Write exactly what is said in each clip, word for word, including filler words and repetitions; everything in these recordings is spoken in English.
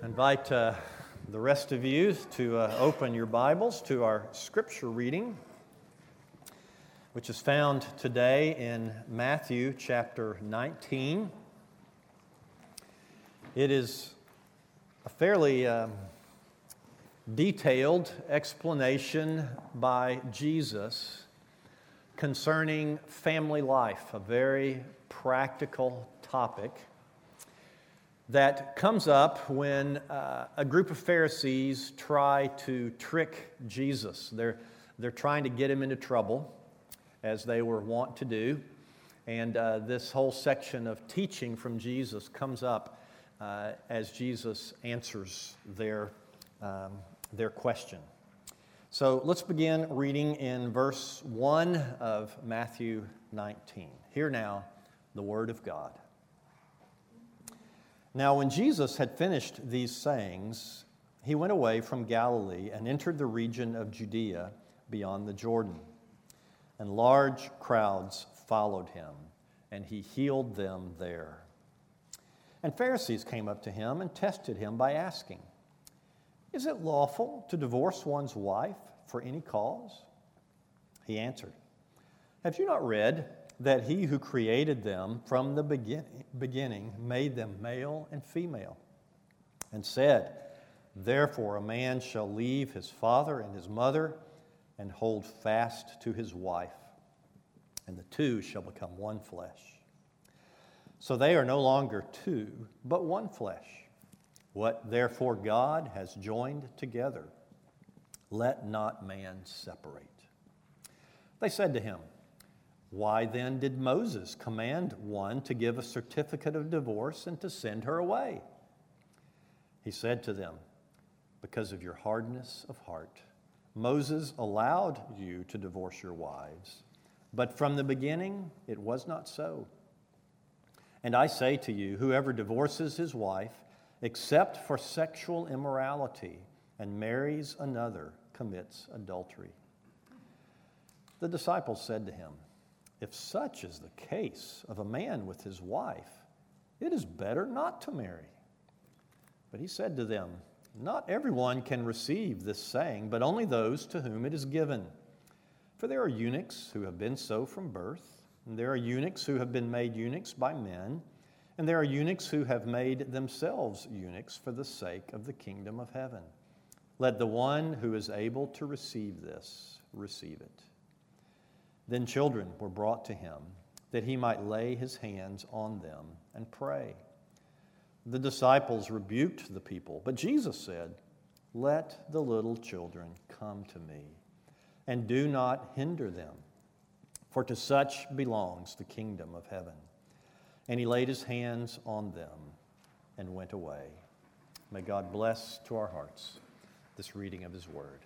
invite uh, the rest of you to uh, open your Bibles to our scripture reading, which is found today in Matthew chapter nineteen. It is a fairly um, detailed explanation by Jesus concerning family life, a very practical topic that comes up when uh, a group of Pharisees try to trick Jesus. They're, they're trying to get him into trouble, as they were wont to do. And uh, this whole section of teaching from Jesus comes up uh, as Jesus answers their, um, their question. So let's begin reading in verse one of Matthew nineteen. Hear now the word of God. Now, when Jesus had finished these sayings, he went away from Galilee and entered the region of Judea beyond the Jordan. And large crowds followed him, and he healed them there. And Pharisees came up to him and tested him by asking, "Is it lawful to divorce one's wife for any cause?" He answered, "Have you not read that he who created them from the beginning, beginning made them male and female, and said, 'Therefore a man shall leave his father and his mother and hold fast to his wife, and the two shall become one flesh.' So they are no longer two, but one flesh. What therefore God has joined together, let not man separate." They said to him, "Why then did Moses command one to give a certificate of divorce and to send her away?" He said to them, "Because of your hardness of heart. Moses allowed you to divorce your wives, but from the beginning it was not so. And I say to you, whoever divorces his wife, except for sexual immorality, and marries another, commits adultery." The disciples said to him, "If such is the case of a man with his wife, it is better not to marry." But he said to them, "Not everyone can receive this saying, but only those to whom it is given. For there are eunuchs who have been so from birth, and there are eunuchs who have been made eunuchs by men, and there are eunuchs who have made themselves eunuchs for the sake of the kingdom of heaven. Let the one who is able to receive this receive it." Then children were brought to him, that he might lay his hands on them and pray. The disciples rebuked the people, but Jesus said, "Let the little children come to me, and do not hinder them, for to such belongs the kingdom of heaven." And he laid his hands on them and went away. May God bless to our hearts this reading of his word.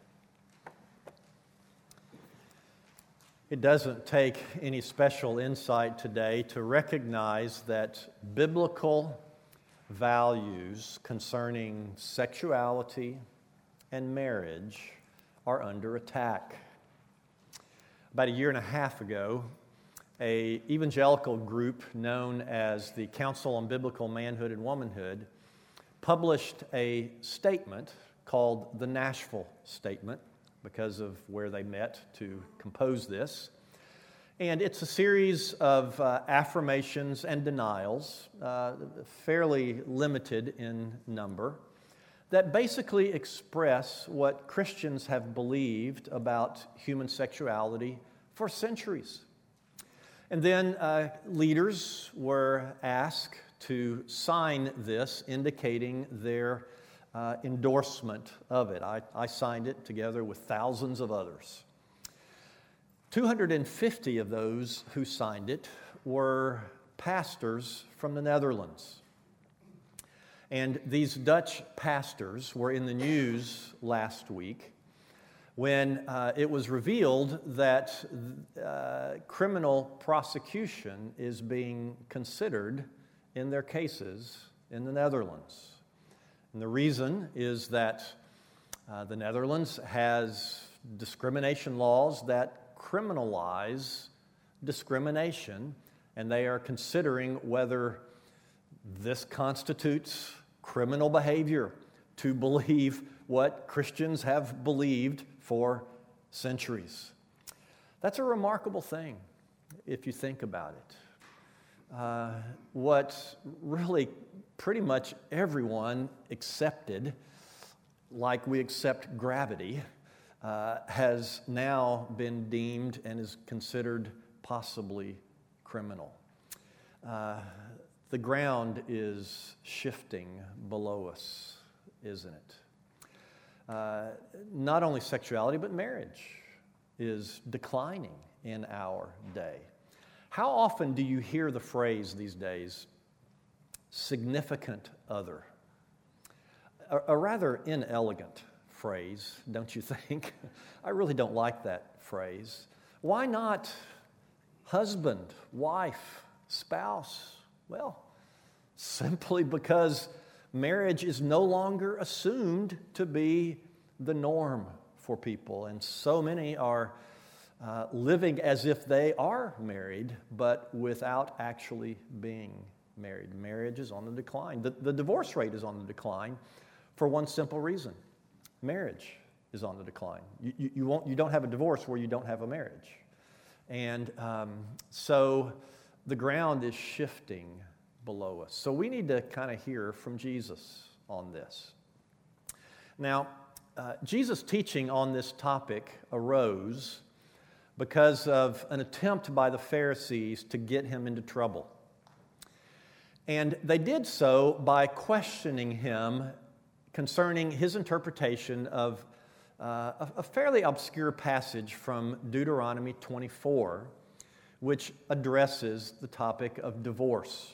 It doesn't take any special insight today to recognize that biblical values concerning sexuality and marriage are under attack. About a year and a half ago, an evangelical group known as the Council on Biblical Manhood and Womanhood published a statement called the Nashville Statement, because of where they met to compose this. And it's a series of uh, affirmations and denials, uh, fairly limited in number, that basically express what Christians have believed about human sexuality for centuries. And then uh, leaders were asked to sign this, indicating their Uh, endorsement of it. I, I signed it together with thousands of others. two hundred fifty of those who signed it were pastors from the Netherlands. And these Dutch pastors were in the news last week when uh, it was revealed that uh, criminal prosecution is being considered in their cases in the Netherlands. And the reason is that uh, the Netherlands has discrimination laws that criminalize discrimination, and they are considering whether this constitutes criminal behavior to believe what Christians have believed for centuries. That's a remarkable thing if you think about it. Uh, what really pretty much everyone accepted, like we accept gravity, uh, has now been deemed and is considered possibly criminal. Uh, the ground is shifting below us, isn't it? Uh, not only sexuality, but marriage is declining in our day. How often do you hear the phrase these days, significant other? A, a rather inelegant phrase, don't you think? I really don't like that phrase. Why not husband, wife, spouse? Well, simply because marriage is no longer assumed to be the norm for people, and so many are uh, living as if they are married, but without actually being married. Marriage is on the decline. The, the divorce rate is on the decline for one simple reason. Marriage is on the decline. You, you, you, won't, you don't have a divorce where you don't have a marriage. And um, so the ground is shifting below us. So we need to kind of hear from Jesus on this. Now, uh, Jesus' teaching on this topic arose because of an attempt by the Pharisees to get him into trouble. And they did so by questioning him concerning his interpretation of uh, a, a fairly obscure passage from Deuteronomy twenty-four, which addresses the topic of divorce.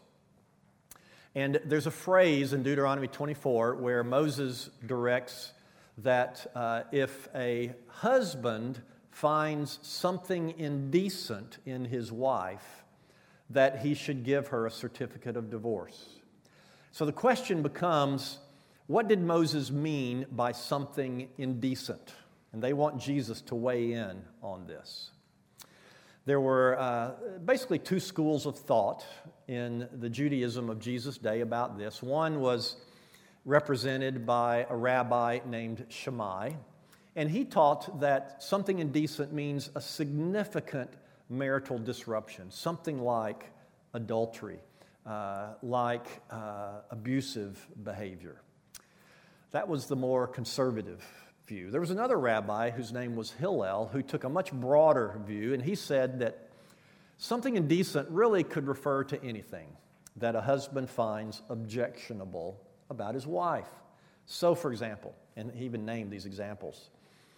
And there's a phrase in Deuteronomy twenty-four where Moses directs that uh, if a husband finds something indecent in his wife, that he should give her a certificate of divorce. So the question becomes, what did Moses mean by something indecent? And they want Jesus to weigh in on this. There were uh, basically two schools of thought in the Judaism of Jesus' day about this. One was represented by a rabbi named Shammai, and he taught that something indecent means a significant marital disruption, something like adultery, uh, like uh, abusive behavior. That was the more conservative view. There was another rabbi whose name was Hillel who took a much broader view, and he said that something indecent really could refer to anything that a husband finds objectionable about his wife. So, for example, and he even named these examples,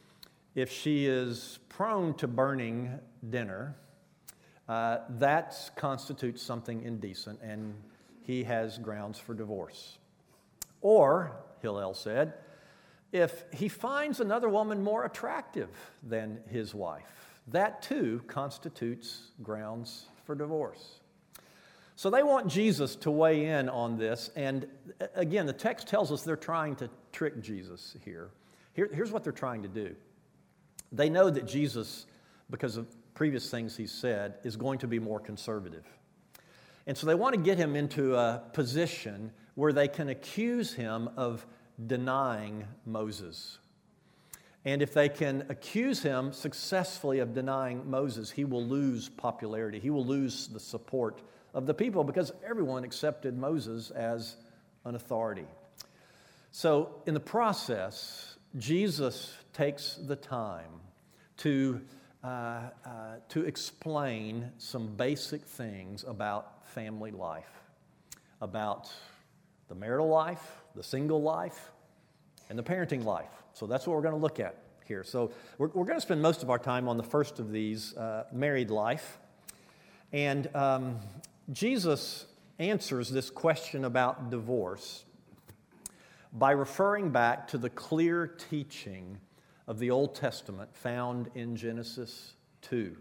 if she is prone to burning dinner, uh, that constitutes something indecent, and he has grounds for divorce. Or, Hillel said, if he finds another woman more attractive than his wife, that too constitutes grounds for divorce. So they want Jesus to weigh in on this, and again, the text tells us they're trying to trick Jesus here. Here here's what they're trying to do. They know that Jesus, because of previous things he's said, is going to be more conservative. And so they want to get him into a position where they can accuse him of denying Moses. And if they can accuse him successfully of denying Moses, he will lose popularity. He will lose the support of the people because everyone accepted Moses as an authority. So in the process, Jesus takes the time to, uh, uh, to explain some basic things about family life, about the marital life, the single life, and the parenting life. So that's what we're going to look at here. So we're, we're going to spend most of our time on the first of these, uh, married life. And um, Jesus answers this question about divorce by referring back to the clear teaching of the Old Testament found in Genesis two.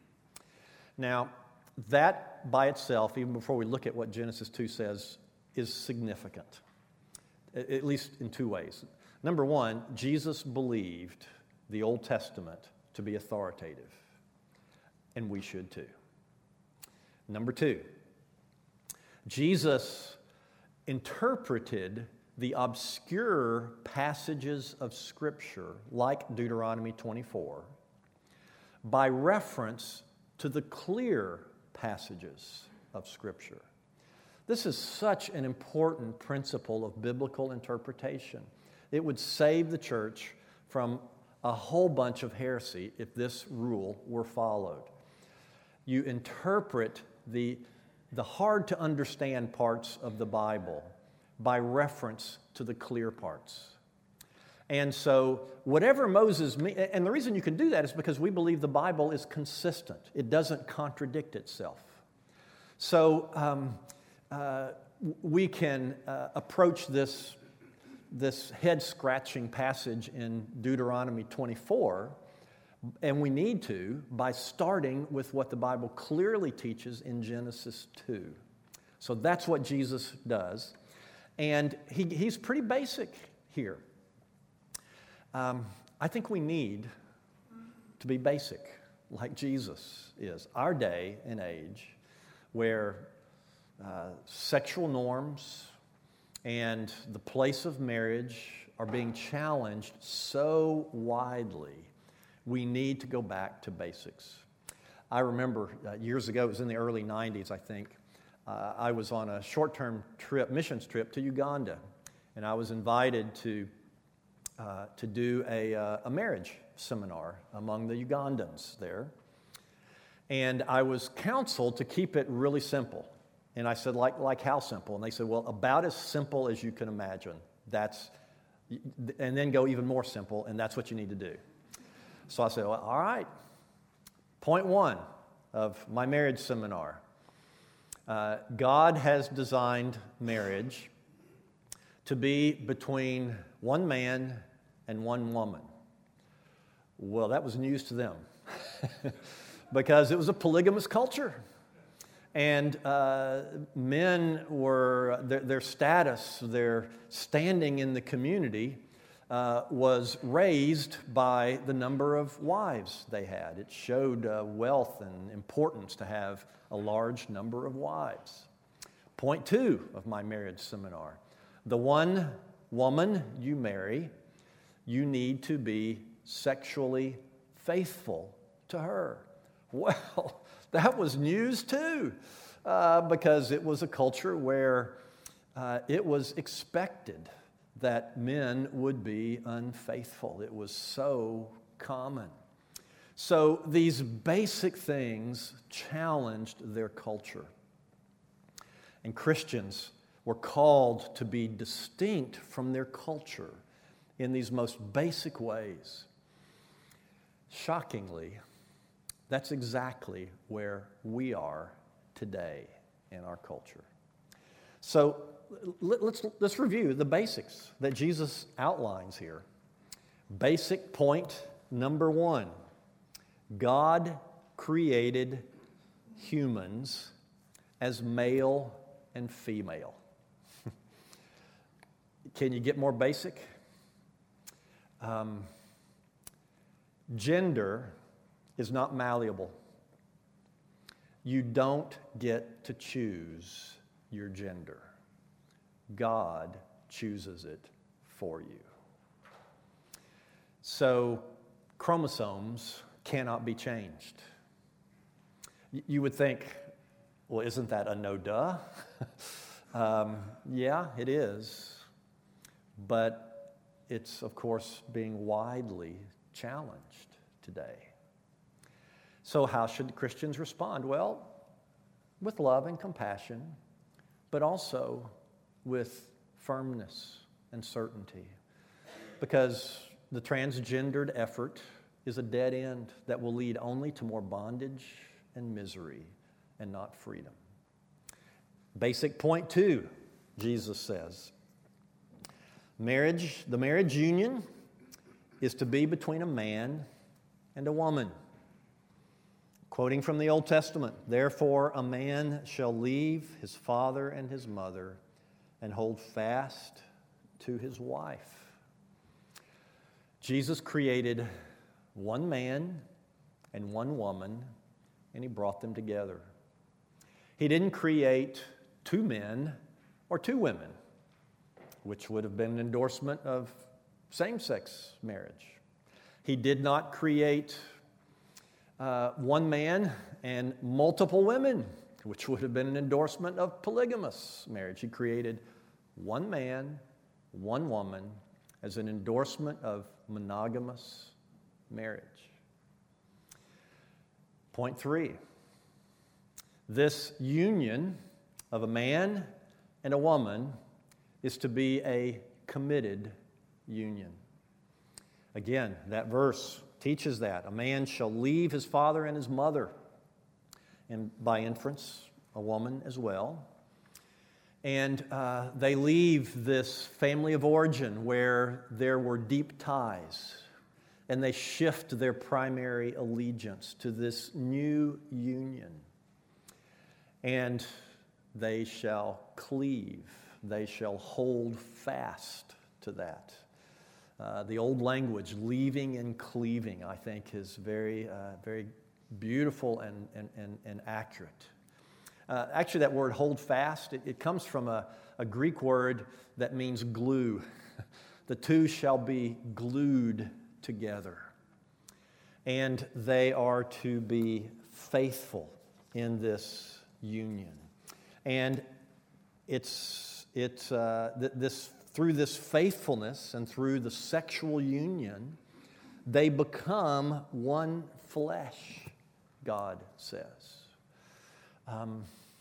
Now, that by itself, even before we look at what Genesis two says, is significant, at least in two ways. Number one, Jesus believed the Old Testament to be authoritative, and we should too. Number two, Jesus interpreted the obscure passages of Scripture, like Deuteronomy twenty-four, by reference to the clear passages of Scripture. This is such an important principle of biblical interpretation. It would save the church from a whole bunch of heresy if this rule were followed. You interpret the, the hard-to-understand parts of the Bible by reference to the clear parts. And so whatever Moses, and the reason you can do that is because we believe the Bible is consistent. It doesn't contradict itself. So um, uh, we can uh, approach this, this head-scratching passage in Deuteronomy twenty-four, and we need to by starting with what the Bible clearly teaches in Genesis two. So that's what Jesus does. And he, he's pretty basic here. Um, I think we need to be basic, like Jesus is. Our day and age, where uh, sexual norms and the place of marriage are being challenged so widely, we need to go back to basics. I remember uh, years ago, it was in the early nineties, I think, uh, I was on a short-term trip, missions trip to Uganda, and I was invited to Uh, to do a, uh, a marriage seminar among the Ugandans there. And I was counseled to keep it really simple. And I said, like, like how simple? And they said, well, about as simple as you can imagine. That's, and then go even more simple, and that's what you need to do. So I said, well, all right. Point one of my marriage seminar. Uh, God has designed marriage to be between one man and one woman. Well, that was news to them because it was a polygamous culture. And uh, men were, their, their status, their standing in the community uh, was raised by the number of wives they had. It showed uh, wealth and importance to have a large number of wives. Point two of my marriage seminar. The one woman you marry, you need to be sexually faithful to her. Well, that was news too, uh, because it was a culture where uh, it was expected that men would be unfaithful. It was so common. So these basic things challenged their culture. And Christians were called to be distinct from their culture in these most basic ways. Shockingly, that's exactly where we are today in our culture. So let's, let's review the basics that Jesus outlines here. Basic point number one. God created humans as male and female. Can you get more basic? Um, gender is not malleable. You don't get to choose your gender. God chooses it for you. So chromosomes cannot be changed. You would think, well, isn't that a no duh? um, yeah, it is. But it's, of course, being widely challenged today. So how should Christians respond? Well, with love and compassion, but also with firmness and certainty. Because the transgendered effort is a dead end that will lead only to more bondage and misery and not freedom. Basic point two, Jesus says. Marriage, the marriage union is to be between a man and a woman. Quoting from the Old Testament, therefore a man shall leave his father and his mother and hold fast to his wife. Jesus created one man and one woman, and he brought them together. He didn't create two men or two women. which would have been an endorsement of same-sex marriage. He did not create uh, one man and multiple women, which would have been an endorsement of polygamous marriage. He created one man, one woman, as an endorsement of monogamous marriage. Point three, this union of a man and a woman is to be a committed union. Again, that verse teaches that. A man shall leave his father and his mother, and by inference, a woman as well. And uh, they leave this family of origin where there were deep ties, and they shift their primary allegiance to this new union. And they shall cleave, they shall hold fast to that. Uh, the old language, leaving and cleaving, I think is very, uh, very beautiful and, and, and, and accurate. Uh, actually, that word hold fast, it, it comes from a, a Greek word that means glue. The two shall be glued together. And they are to be faithful in this union. And it's, it's uh, th- this through this faithfulness and through the sexual union, they become one flesh, God says. Um,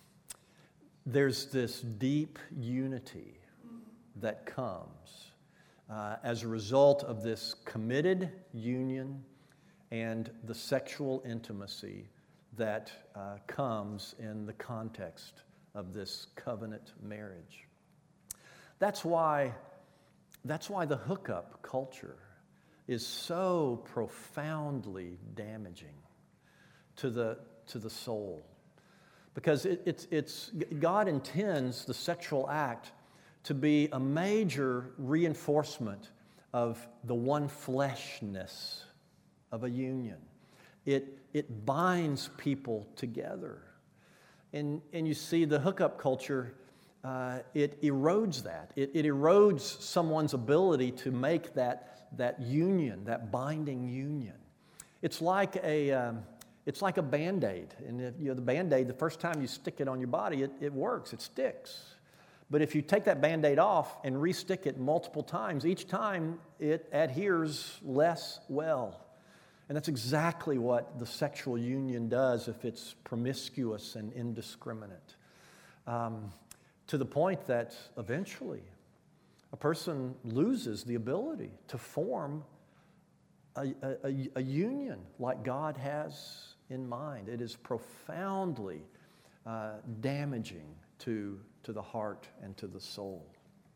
there's this deep unity that comes uh, as a result of this committed union and the sexual intimacy that uh, comes in the context of this covenant marriage. That's why, that's why the hookup culture is so profoundly damaging to the, to the soul. Because it, it's, it's, God intends the sexual act to be a major reinforcement of the one fleshness of a union. It, it binds people together. And, and you see the hookup culture, uh, it erodes that. It, it erodes someone's ability to make that, that union, that binding union. It's like a, um, it's like a Band-Aid. And if, you know, the Band-Aid, the first time you stick it on your body, it, it works, it sticks. But if you take that Band-Aid off and re-stick it multiple times, each time it adheres less well. And that's exactly what the sexual union does if it's promiscuous and indiscriminate. Um, to the point that eventually a person loses the ability to form a, a, a union like God has in mind. It is profoundly uh, damaging to, to the heart and to the soul.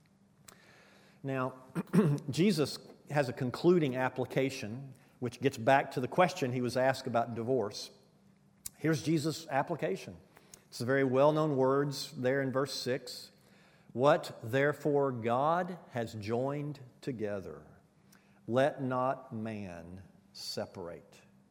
Now, Jesus has a concluding application which gets back to the question he was asked about divorce. Here's Jesus' application. It's the very well-known words there in verse six. What, therefore, God has joined together, let not man separate.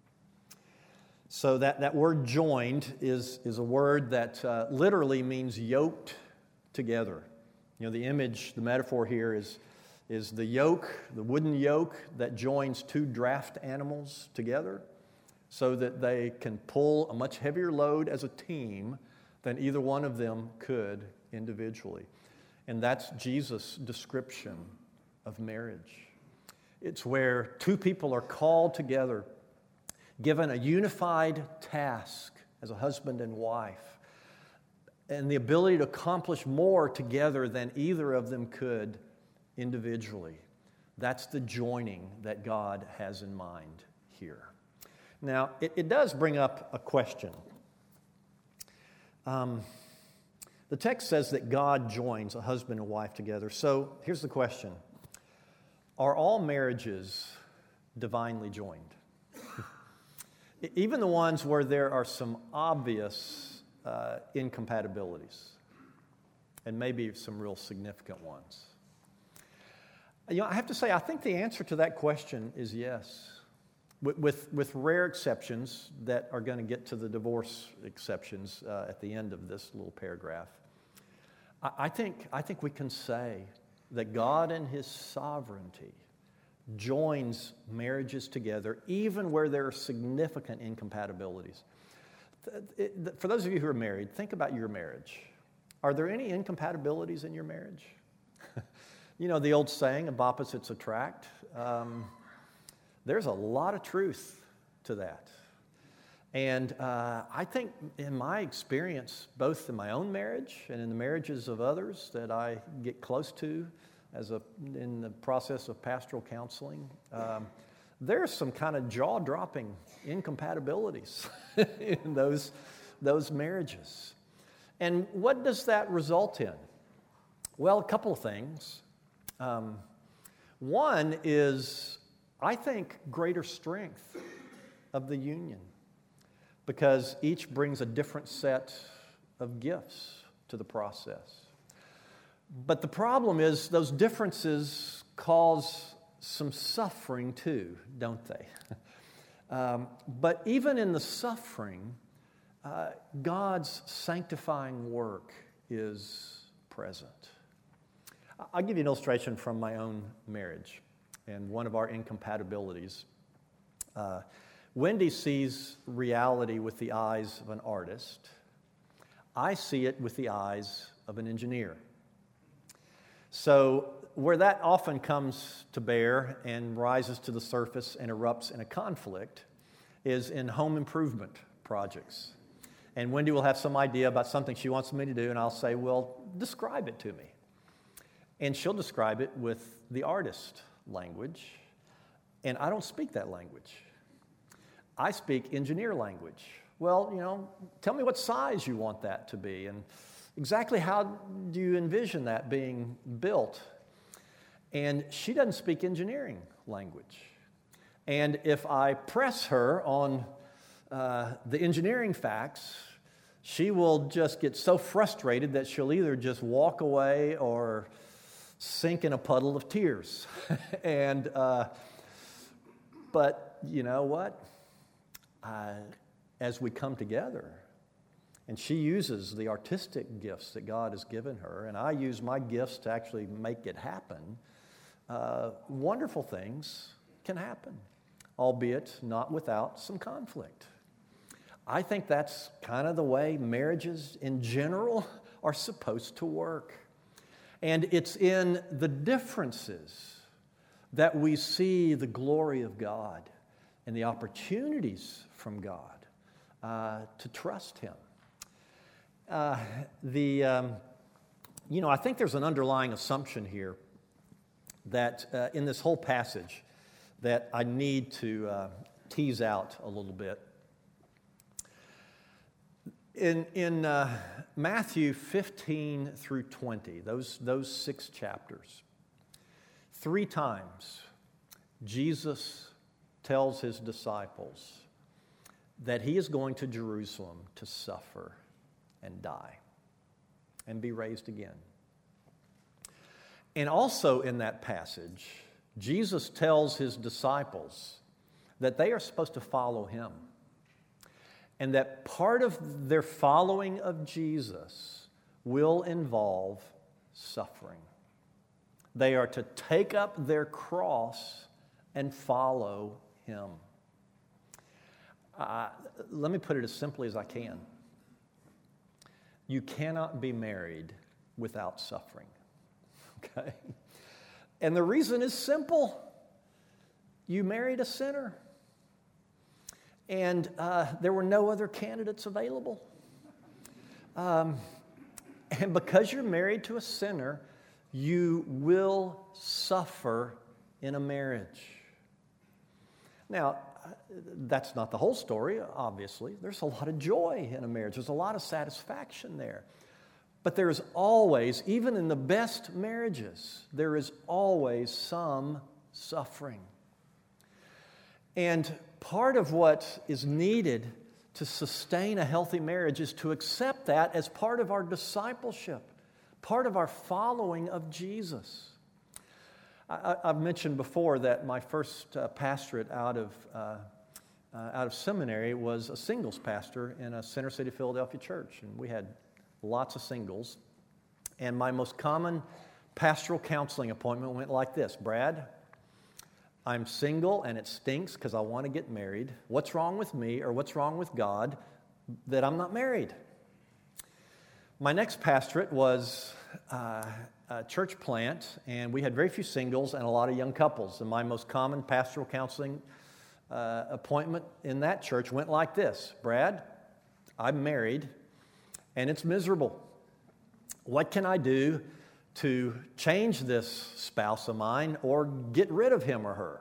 So that, that word joined is, is a word that uh, literally means yoked together. You know, the image, the metaphor here is is the yoke, the wooden yoke that joins two draft animals together so that they can pull a much heavier load as a team than either one of them could individually. And that's Jesus' description of marriage. It's where two people are called together, given a unified task as a husband and wife, and the ability to accomplish more together than either of them could individually. That's the joining that God has in mind here. Now, it, it does bring up a question. Um, the text says that God joins a husband and wife together. So here's the question. Are all marriages divinely joined? Even the ones where there are some obvious uh, incompatibilities, and maybe some real significant ones. You know, I have to say, I think the answer to that question is yes, with, with, with rare exceptions that are going to get to the divorce exceptions uh, at the end of this little paragraph. I, I think, I think we can say that God in His sovereignty joins marriages together even where there are significant incompatibilities. For those of you who are married, think about your marriage. Are there any incompatibilities in your marriage? You know, the old saying, of opposites attract. Um, there's a lot of truth to that. And uh, I think in my experience, both in my own marriage and in the marriages of others that I get close to as a, in the process of pastoral counseling, um, there's some kind of jaw-dropping incompatibilities in those, those marriages. And what does that result in? Well, a couple of things. Um, one is, I think, greater strength of the union, because each brings a different set of gifts to the process. But the problem is those differences cause some suffering too, don't they? um, but even in the suffering, uh, God's sanctifying work is present. I'll give you an illustration from my own marriage and one of our incompatibilities. Uh, Wendy sees reality with the eyes of an artist. I see it with the eyes of an engineer. So where that often comes to bear and rises to the surface and erupts in a conflict is in home improvement projects. And Wendy will have some idea about something she wants me to do, and I'll say, well, describe it to me. And she'll describe it with the artist language, and I don't speak that language. I speak engineer language. Well, you know, tell me what size you want that to be, and exactly how do you envision that being built? And she doesn't speak engineering language. And if I press her on uh, the engineering facts, she will just get so frustrated that she'll either just walk away or sink in a puddle of tears. and uh, but you know what? Uh, as we come together, and she uses the artistic gifts that God has given her, and I use my gifts to actually make it happen, uh, wonderful things can happen, albeit not without some conflict. I think that's kind of the way marriages in general are supposed to work. And it's in the differences that we see the glory of God and the opportunities from God uh, to trust Him. Uh, the, um, you know, I think there's an underlying assumption here that uh, in this whole passage that I need to uh, tease out a little bit. In, in uh, Matthew fifteen through twenty, those, those six chapters, three times Jesus tells His disciples that He is going to Jerusalem to suffer and die and be raised again. And also in that passage, Jesus tells His disciples that they are supposed to follow Him, and that part of their following of Jesus will involve suffering. They are to take up their cross and follow Him. Uh, let me put it as simply as I can. You cannot be married without suffering, okay? And the reason is simple. You married a sinner, and uh, there were no other candidates available. Um, and because you're married to a sinner, you will suffer in a marriage. Now, that's not the whole story, obviously. There's a lot of joy in a marriage. There's a lot of satisfaction there. But there is always, even in the best marriages, there is always some suffering. And part of what is needed to sustain a healthy marriage is to accept that as part of our discipleship, part of our following of Jesus. I, I've mentioned before that my first uh, pastorate out of uh, uh, out of seminary was a singles pastor in a Center City, Philadelphia church, and we had lots of singles. And my most common pastoral counseling appointment went like this. Brad, I'm single and it stinks because I want to get married. What's wrong with me or what's wrong with God that I'm not married? My next pastorate was uh, a church plant, and we had very few singles and a lot of young couples. And my most common pastoral counseling uh, appointment in that church went like this. Brad, I'm married and it's miserable. What can I do to change this spouse of mine or get rid of him or her?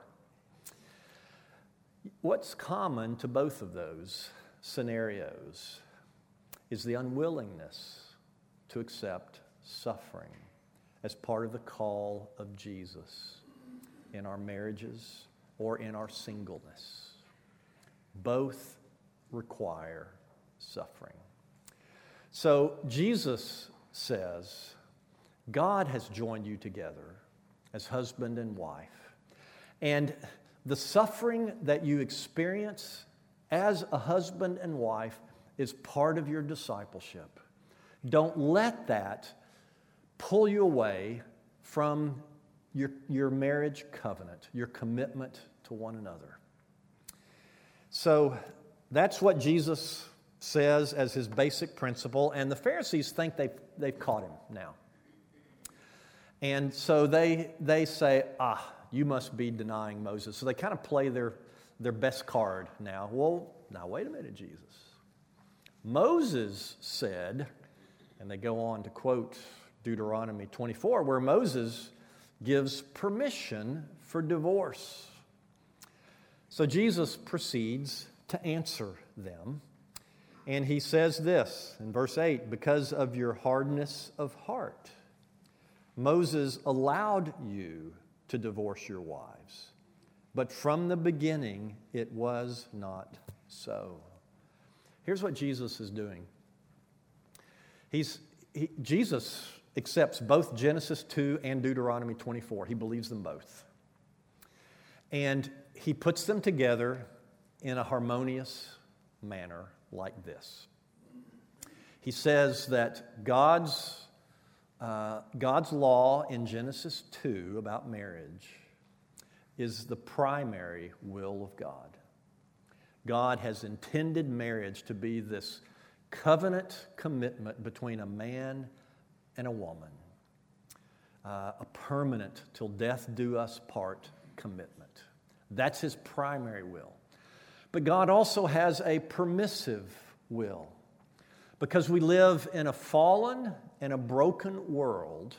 What's common to both of those scenarios is the unwillingness to accept suffering as part of the call of Jesus in our marriages or in our singleness. Both require suffering. So Jesus says, God has joined you together as husband and wife. And the suffering that you experience as a husband and wife is part of your discipleship. Don't let that pull you away from your, your marriage covenant, your commitment to one another. So that's what Jesus says as his basic principle, and the Pharisees think they've, they've caught him now. And so they, they say, ah, you must be denying Moses. So they kind of play their, their best card now. Well, now wait a minute, Jesus. Moses said, and they go on to quote Deuteronomy twenty-four, where Moses gives permission for divorce. So Jesus proceeds to answer them. And he says this in verse eight, because of your hardness of heart, Moses allowed you to divorce your wives. But from the beginning, it was not so. Here's what Jesus is doing. He's, he, Jesus accepts both Genesis two and Deuteronomy twenty-four. He believes them both. And he puts them together in a harmonious manner like this. He says that God's, uh, God's law in Genesis two about marriage is the primary will of God. God has intended marriage to be this covenant commitment between a man and a woman, uh, a permanent, till death do us part commitment. That's his primary will. But God also has a permissive will. Because we live in a fallen and a broken world,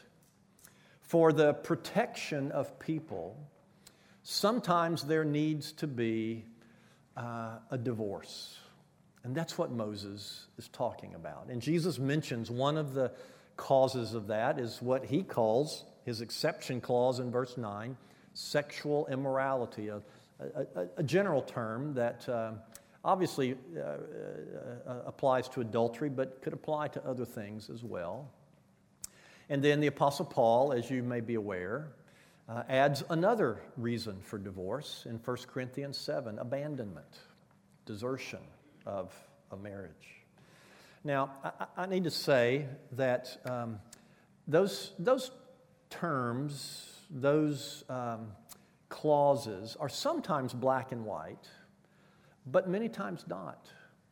for the protection of people, sometimes there needs to be uh, a divorce. And that's what Moses is talking about. And Jesus mentions one of the causes of that is what he calls, his exception clause in verse nine, sexual immorality, a, a, a general term that uh, obviously uh, uh, applies to adultery, but could apply to other things as well. And then the Apostle Paul, as you may be aware, uh, adds another reason for divorce in First Corinthians seven, abandonment, desertion of a marriage. Now, I, I need to say that um, those, those terms, those um, clauses are sometimes black and white, but many times not.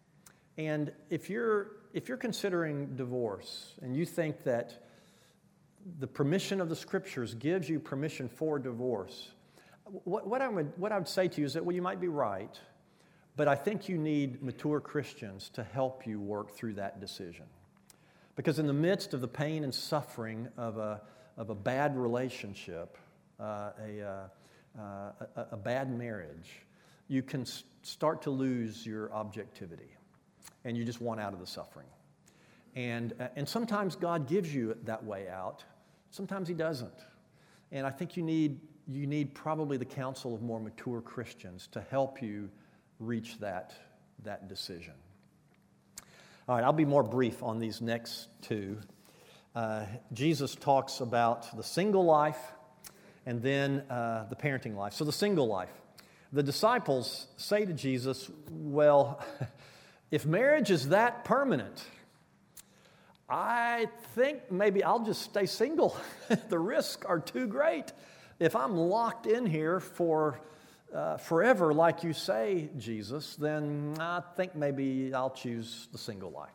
And if you're, if you're considering divorce and you think that the permission of the Scriptures gives you permission for divorce, what, what, I would, what I would say to you is that, well, you might be right, but I think you need mature Christians to help you work through that decision. Because in the midst of the pain and suffering of a, of a bad relationship, uh, a, uh, uh, a, a bad marriage, you can s- start to lose your objectivity. And you just want out of the suffering. And, uh, and sometimes God gives you that way out. Sometimes He doesn't. And I think you need, you need probably the counsel of more mature Christians to help you reach that, that decision. All right, I'll be more brief on these next two. Uh, Jesus talks about the single life and then uh, the parenting life. So the single life. The disciples say to Jesus, well, if marriage is that permanent, I think maybe I'll just stay single. The risks are too great. If I'm locked in here for uh, forever, like you say, Jesus, then I think maybe I'll choose the single life.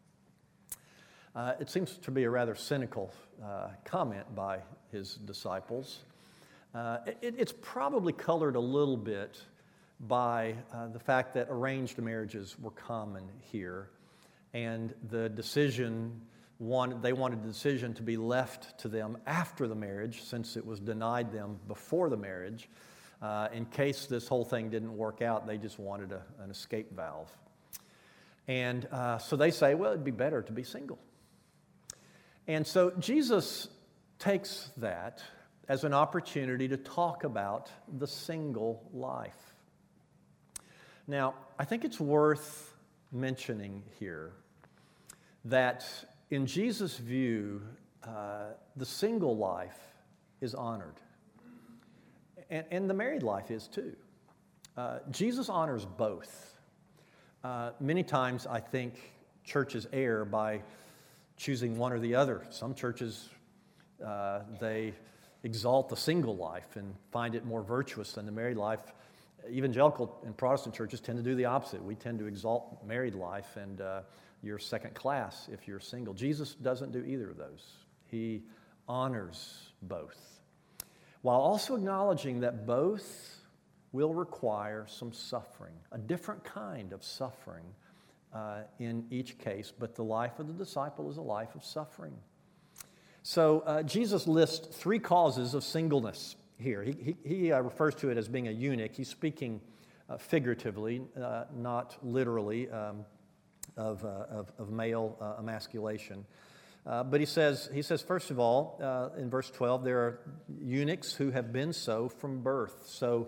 Uh, it seems to be a rather cynical uh, comment by his disciples. Uh, it, it's probably colored a little bit by uh, the fact that arranged marriages were common here, and the decision, wanted, they wanted the decision to be left to them after the marriage, since it was denied them before the marriage. Uh, in case this whole thing didn't work out, they just wanted a, an escape valve. And uh, so they say, well, it'd be better to be single. And so Jesus takes that as an opportunity to talk about the single life. Now, I think it's worth mentioning here that in Jesus' view, uh, the single life is honored. And, and the married life is too. Uh, Jesus honors both. Uh, many times I think churches err by choosing one or the other. Some churches, uh, they exalt the single life and find it more virtuous than the married life. Evangelical and Protestant churches tend to do the opposite. We tend to exalt married life, and uh, you're second class if you're single. Jesus doesn't do either of those. He honors both, while also acknowledging that both will require some suffering, a different kind of suffering uh, in each case. But the life of the disciple is a life of suffering. So uh, Jesus lists three causes of singleness here. He, he, he uh, refers to it as being a eunuch. He's speaking uh, figuratively, uh, not literally, um, of, uh, of, of male uh, emasculation. Uh, but he says, he says, first of all, uh, in verse twelve, there are eunuchs who have been so from birth. So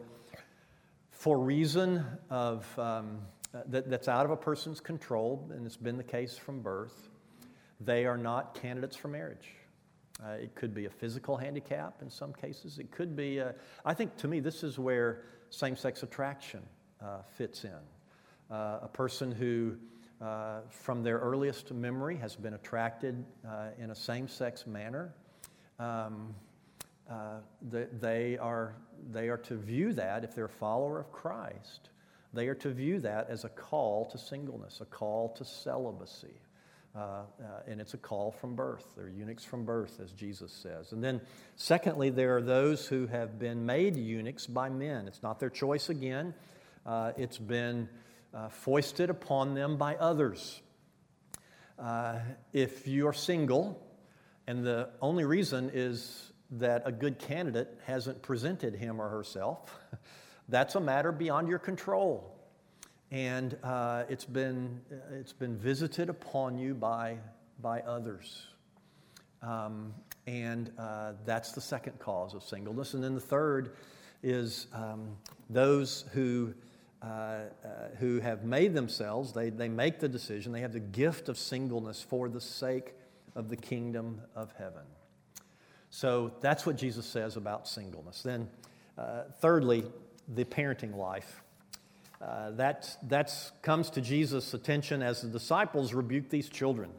for reason of um, that, that's out of a person's control, and it's been the case from birth, they are not candidates for marriage. Uh, it could be a physical handicap in some cases. It could be, a, I think to me, this is where same-sex attraction uh, fits in. Uh, a person who, uh, from their earliest memory, has been attracted uh, in a same-sex manner, um, uh, they, they, are, they are to view that, if they're a follower of Christ, they are to view that as a call to singleness, a call to celibacy. Uh, uh, and it's a call from birth. They're eunuchs from birth, as Jesus says. And then, secondly, there are those who have been made eunuchs by men. It's not their choice again. Uh, it's been uh, foisted upon them by others. Uh, if you're single, and the only reason is that a good candidate hasn't presented him or herself, that's a matter beyond your control. And uh, it's been it's been visited upon you by by others, um, and uh, that's the second cause of singleness. And then the third is um, those who uh, uh, who have made themselves. They they make the decision. They have the gift of singleness for the sake of the kingdom of heaven. So that's what Jesus says about singleness. Then, uh, thirdly, the parenting life. Uh, that that's, comes to Jesus' attention as the disciples rebuke these children.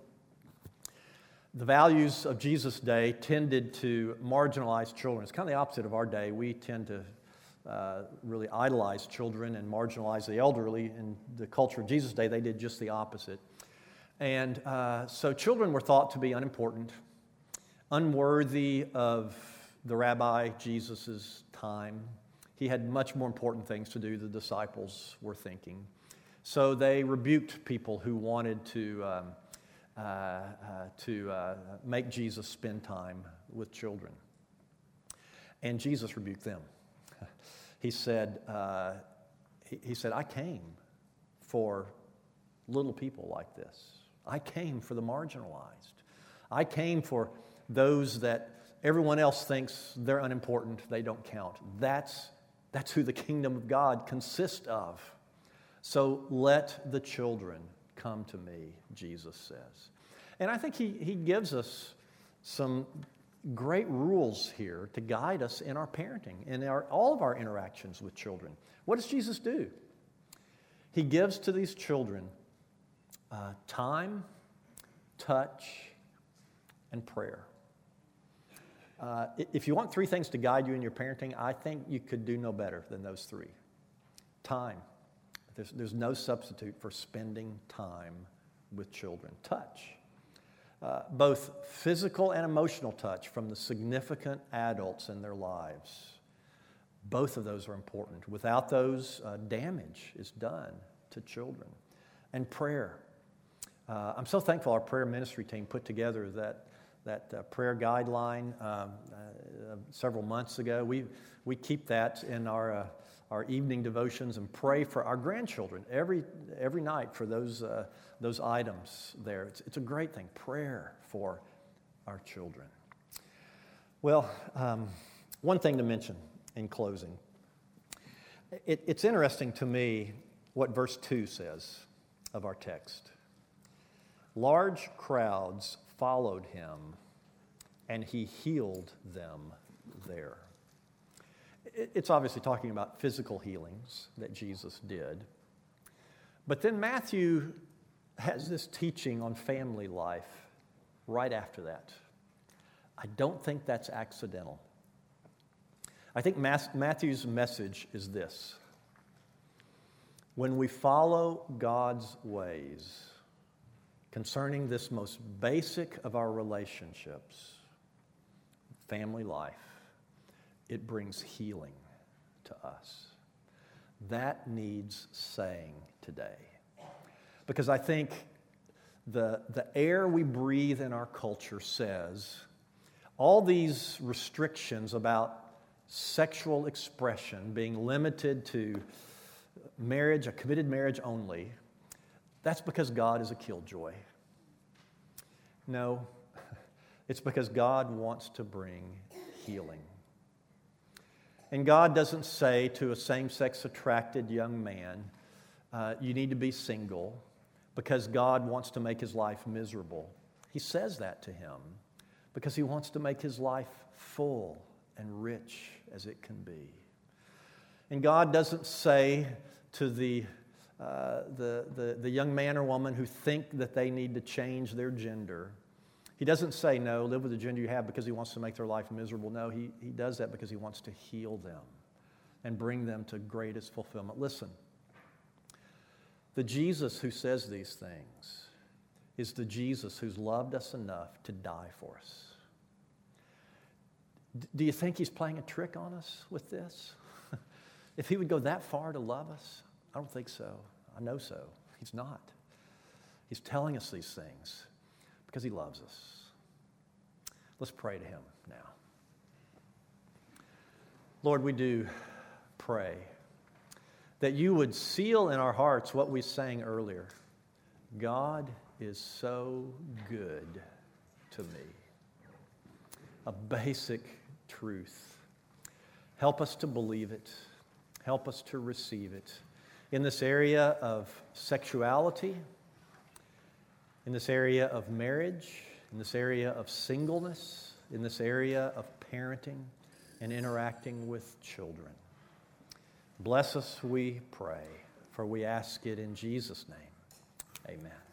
The values of Jesus' day tended to marginalize children. It's kind of the opposite of our day. We tend to uh, really idolize children and marginalize the elderly. In the culture of Jesus' day, they did just the opposite. And uh, so children were thought to be unimportant, unworthy of the rabbi Jesus' time. He had much more important things to do, the disciples were thinking. So they rebuked people who wanted to, um, uh, uh, to uh, make Jesus spend time with children. And Jesus rebuked them. He said, uh, he, he said, I came for little people like this. I came for the marginalized. I came for those that everyone else thinks they're unimportant, they don't count. That's That's who the kingdom of God consists of. So let the children come to me, Jesus says. And I think he, he gives us some great rules here to guide us in our parenting, in our, all of our interactions with children. What does Jesus do? He gives to these children uh, time, touch, and prayer. Uh, if you want three things to guide you in your parenting, I think you could do no better than those three. Time. There's, there's no substitute for spending time with children. Touch. Uh, both physical and emotional touch from the significant adults in their lives. Both of those are important. Without those, uh, damage is done to children. And prayer. Uh, I'm so thankful our prayer ministry team put together that, that uh, prayer guideline um, uh, several months ago. We, we keep that in our, uh, our evening devotions and pray for our grandchildren every, every night for those, uh, those items there. It's, it's a great thing, prayer for our children. Well, um, one thing to mention in closing. It, it's interesting to me what verse two says of our text. Large crowds followed him, and he healed them there. It, it's obviously talking about physical healings that Jesus did. But then Matthew has this teaching on family life right after that. I don't think that's accidental. I think Matthew's message is this. When we follow God's ways concerning this most basic of our relationships, family life, it brings healing to us. That needs saying today. Because I think the, the air we breathe in our culture says all these restrictions about sexual expression being limited to marriage, a committed marriage only, that's because God is a killjoy. No, it's because God wants to bring healing. And God doesn't say to a same-sex attracted young man, uh, you need to be single because God wants to make his life miserable. He says that to him because he wants to make his life full and rich as it can be. And God doesn't say to the, uh, the, the, the young man or woman who think that they need to change their gender, he doesn't say, no, live with the gender you have because he wants to make their life miserable. No, he, he does that because he wants to heal them and bring them to greatest fulfillment. Listen, the Jesus who says these things is the Jesus who's loved us enough to die for us. Do you think he's playing a trick on us with this? If he would go that far to love us, I don't think so. I know so. He's not. He's telling us these things because he loves us. Let's pray to him now. Lord, we do pray that you would seal in our hearts what we sang earlier. God is so good to me. A basic truth. Help us to believe it. Help us to receive it. In this area of sexuality, in this area of marriage, in this area of singleness, in this area of parenting and interacting with children. Bless us, we pray, for we ask it in Jesus' name. Amen.